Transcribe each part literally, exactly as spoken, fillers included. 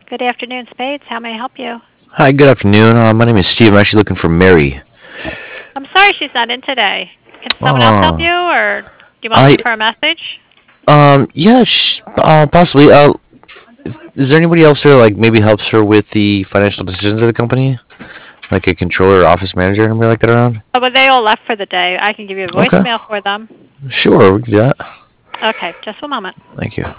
Good afternoon, Spades. How may I help you? Hi, good afternoon. Uh, my name is Steve. I'm actually looking for Mary. I'm sorry she's not in today. Can someone else help you, Oh, or do you want to I leave her a message? um yeah, sh- uh, possibly. Uh, is there anybody else there like maybe helps her with the financial decisions of the company, like a controller or office manager, anybody like that around? Oh, but they all left for the day. I can give you a Okay, voicemail for them. sure, we can do that. Okay, just a moment. Thank you.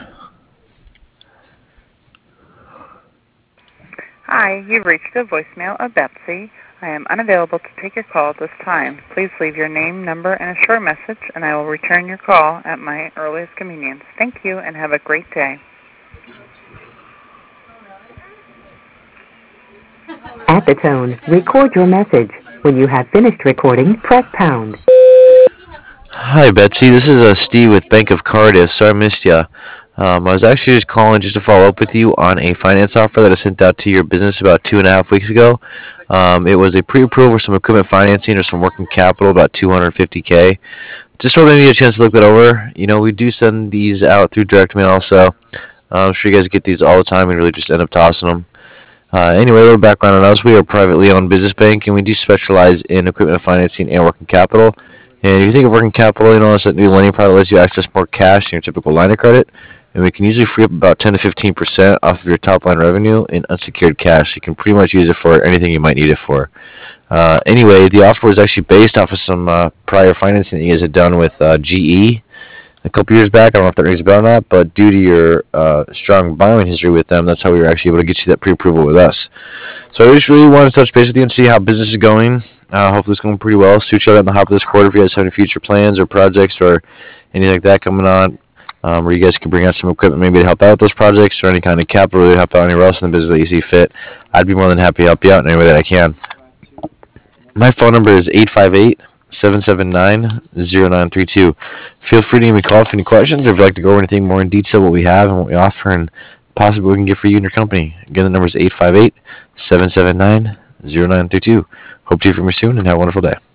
Hi, you've reached the voicemail of Betsy. I am unavailable to take your call at this time. Please leave your name, number, and a short message, and I will return your call at my earliest convenience. Thank you, and have a great day. At the tone, record your message. When you have finished recording, press pound. Hi, Betsy. This is uh, Steve with Bank of Cardiff. Sorry I missed you. Um, I was actually just calling just to follow up with you on a finance offer that I sent out to your business about two and a half weeks ago. Um, it was a pre-approval for some equipment financing or some working capital, about two hundred fifty k. Just hoping you get a chance to look that over. You know, we do send these out through direct mail, so uh, I'm sure you guys get these all the time and really just end up tossing them. Uh, anyway, a little background on us. We are a privately owned business bank, and we do specialize in equipment financing and working capital. And if you think of working capital, you know, it's a new lending product lets you access more cash than your typical line of credit. And we can usually free up about ten to fifteen percent off of your top line revenue in unsecured cash. You can pretty much use it for anything you might need it for. Uh, anyway, the offer was actually based off of some uh, prior financing that you guys had done with uh, G E a couple years back. I don't know if that rings a bell or not, but due to your uh, strong borrowing history with them, that's how we were actually able to get you that pre-approval with us. So I just really wanted to touch base with you and see how business is going. Uh, hopefully it's going pretty well. Shoot you out on the hop of this quarter if you guys have any future plans or projects or anything like that coming on, um, where you guys can bring out some equipment maybe to help out with those projects or any kind of capital to help out anywhere else in the business that you see fit. I'd be more than happy to help you out in any way that I can. My phone number is eight five eight, seven seven nine, zero nine three two. Feel free to give me a call if you have any questions or if you'd like to go over anything more in detail, what we have and what we offer and possibly what we can get for you and your company. Again, the number is eight five eight, seven seven nine, zero nine three two. Hope to hear from you soon and have a wonderful day.